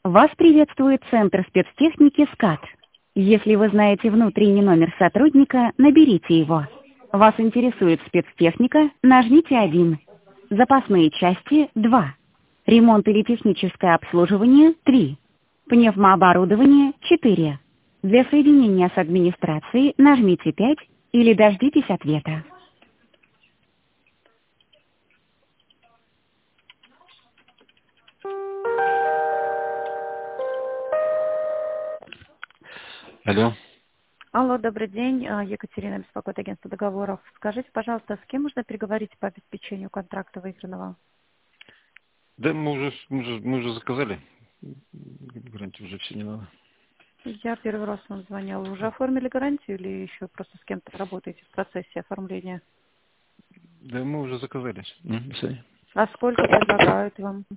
Вас приветствует Центр спецтехники «СКАТ». Если вы знаете внутренний номер сотрудника, наберите его. Вас интересует спецтехника? Нажмите 1. Запасные части – 2. Ремонт или техническое обслуживание – 3. Пневмооборудование – 4. Для соединения с администрацией нажмите 5 или дождитесь ответа. Алло. Алло, добрый день. Екатерина беспокоит агентство договоров. Скажите, пожалуйста, с кем можно переговорить по обеспечению контракта выигранного? Да, мы уже заказали. Гарантию уже все не надо. Я первый раз вам звонила. Вы уже оформили гарантию или еще просто с кем-то работаете в процессе оформления? Да, мы уже заказали. До свидания. А сколько предлагают вам?